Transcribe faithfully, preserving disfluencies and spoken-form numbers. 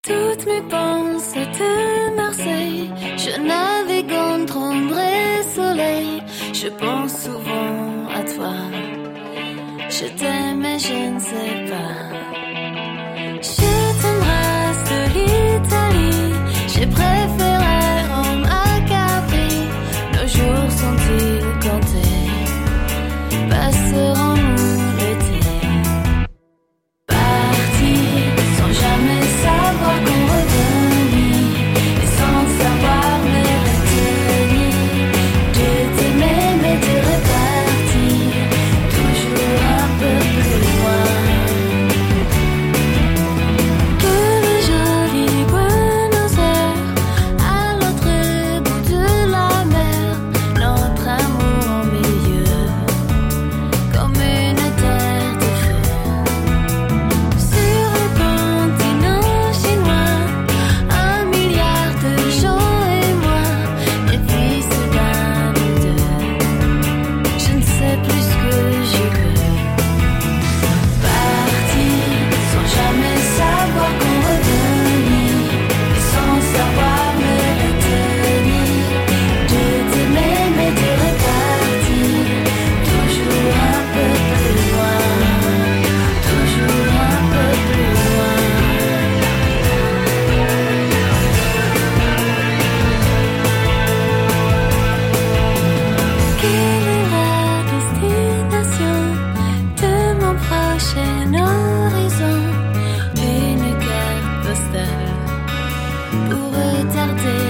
Toutes mes pensées de Marseille, je navigue entre ombre et soleil. Je pense souvent à toi, je t'aime et je ne sais pas. Je t'embrasse de l'Italie, j'ai préféré Rome à Capri. Nos jours sont-ils comptés, passerons-nous l'été? Partis sans jamais savoir qu'on revenait, et sans savoir me retenir. Je t'aimais mais tu repartis, toujours un peu plus loin. Que le joli Buenos Aires, à l'autre bout de la mer, notre amour au milieu, comme une terre de feu. Sur le continent chinois, un milliard de gens et moi, et puis soudain nous deux, je ne sais plus ce que je veux. Partis sans jamais savoir qu'on revenait, et sans savoir me retenir. Je t'aimais mais tu repartis, toujours un peu plus loin, toujours un peu plus loin. Quelle est la destination de mon prochain horizon? Une carte postale pour retarder